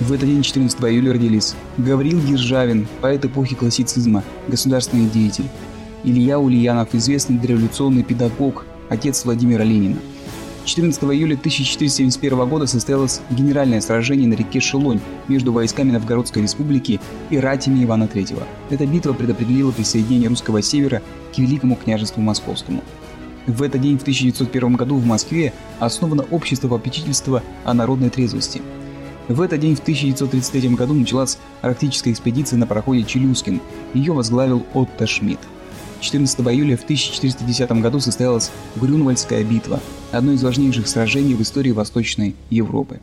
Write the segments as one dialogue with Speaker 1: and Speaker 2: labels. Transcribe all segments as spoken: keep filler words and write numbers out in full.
Speaker 1: В этот день, четырнадцатого июля, родились Гавриил Державин, поэт эпохи классицизма, государственный деятель. Илья Ульянов, известный дореволюционный педагог, отец Владимира Ленина. четырнадцатого июля тысяча четыреста семьдесят первого года состоялось генеральное сражение на реке Шелонь между войсками Новгородской республики и ратями Ивана третьего. Эта битва предопределила присоединение русского севера к Великому княжеству Московскому. В этот день, в тысяча девятьсот первом году, в Москве основано Общество попечительства о народной трезвости. В этот день, в тысяча девятьсот тридцать третьем году, началась арктическая экспедиция на пароходе «Челюскин». Ее возглавил Отто Шмидт. четырнадцатого июля в тысяча четыреста десятом году состоялась Грюнвальдская битва, одно из важнейших сражений в истории Восточной Европы.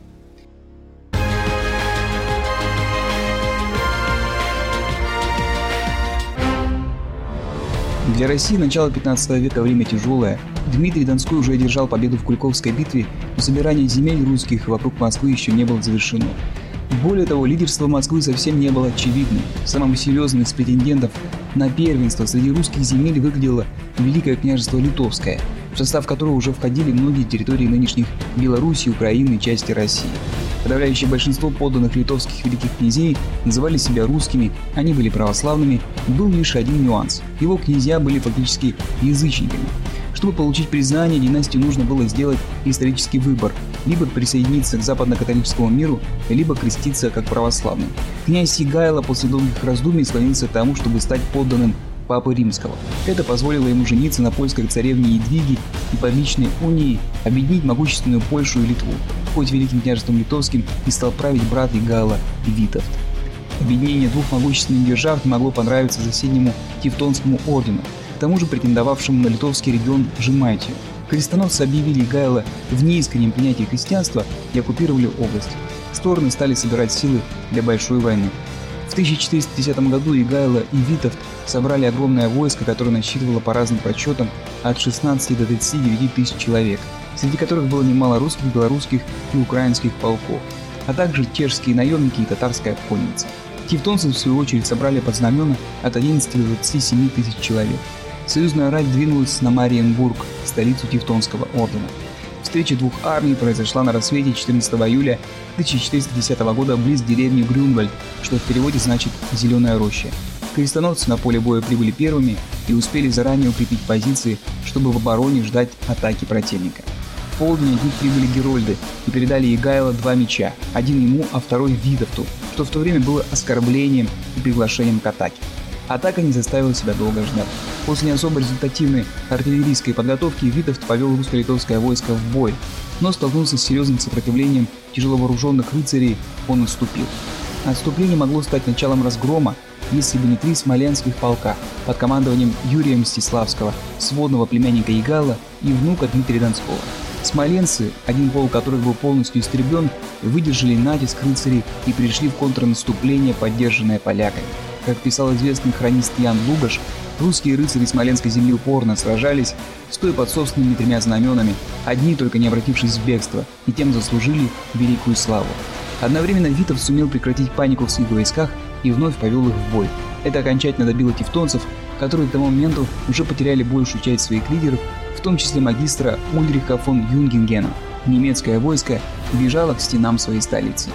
Speaker 1: Для России начало пятнадцатого века время тяжелое. Дмитрий Донской уже одержал победу в Куликовской битве, но собирание земель русских вокруг Москвы еще не было завершено. Более того, лидерство Москвы совсем не было очевидным. Самым серьезным из претендентов на первенство среди русских земель выглядело Великое княжество Литовское, в состав которого уже входили многие территории нынешних Белоруссии, Украины и части России. Подавляющее большинство подданных литовских великих князей называли себя русскими, они были православными, был лишь один нюанс – его князья были фактически язычниками. Чтобы получить признание, династии нужно было сделать исторический выбор – либо присоединиться к западно-католическому миру, либо креститься как православным. Князь Егайло после долгих раздумий склонился к тому, чтобы стать подданным Папы Римского. Это позволило ему жениться на польской царевне Едвиге и под личной унией объединить могущественную Польшу и Литву, хоть Великим княжеством Литовским и стал править брат Егайла Витовт. Объединение двух могущественных держав не могло понравиться соседнему Тевтонскому ордену, к тому же претендовавшему на литовский регион Жемайтию. Крестоносцы объявили Егайла в неискреннем принятии христианства и оккупировали область. Стороны стали собирать силы для большой войны. В тысяча четыреста десятом году Егайло и Витовт собрали огромное войско, которое насчитывало по разным подсчетам от шестнадцати до тридцати девяти тысяч человек, среди которых было немало русских, белорусских и украинских полков, а также чешские наемники и татарская конница. Тевтонцы, в свою очередь, собрали под знамена от одиннадцати до двадцати семи тысяч человек. Союзная рать двинулась на Мариенбург, столицу Тевтонского ордена. Встреча двух армий произошла на рассвете четырнадцатого июля тысяча четыреста десятого года близ деревни Грюнвальд, что в переводе значит «зеленая роща». Крестоносцы на поле боя прибыли первыми и успели заранее укрепить позиции, чтобы в обороне ждать атаки противника. В полдень от них прибыли герольды и передали Егайло два меча, один ему, а второй Витовту, что в то время было оскорблением и приглашением к атаке. Атака не заставила себя долго ждать. После не особо результативной артиллерийской подготовки Витовт повел русско-литовское войско в бой, но столкнулся с серьезным сопротивлением тяжеловооруженных рыцарей, он отступил. Отступление могло стать началом разгрома, если бы не три смоленских полка под командованием Юрия Мстиславского, сводного племянника Егайла и внука Дмитрия Донского. Смоленцы, один полк которых был полностью истреблен, выдержали натиск рыцарей и пришли в контрнаступление, поддержанное поляками. Как писал известный хронист Ян Лугаш, русские рыцари Смоленской земли упорно сражались, стоя под собственными тремя знаменами, одни только не обратившись в бегство, и тем заслужили великую славу. Одновременно Витовт сумел прекратить панику в своих войсках и вновь повел их в бой. Это окончательно добило тевтонцев, которые к тому моменту уже потеряли большую часть своих лидеров, в том числе магистра Ульриха фон Юнгенгена. Немецкое войско бежало к стенам своей столицы.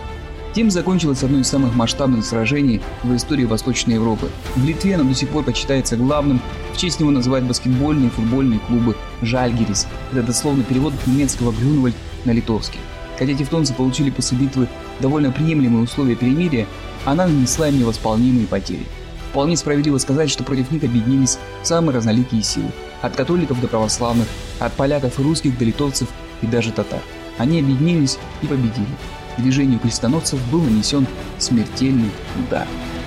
Speaker 1: Тем закончилось одно из самых масштабных сражений в истории Восточной Европы. В Литве оно до сих пор почитается главным, в честь него называют баскетбольные и футбольные клубы «Жальгирис». Это дословно перевод от немецкого «Грюнвальд» на литовский. Хотя тевтонцы получили после битвы довольно приемлемые условия перемирия, она нанесла им невосполнимые потери. Вполне справедливо сказать, что против них объединились самые разноликие силы, от католиков до православных, от поляков и русских до литовцев и даже татар. Они объединились и победили. Движению крестоносцев был нанесен смертельный удар.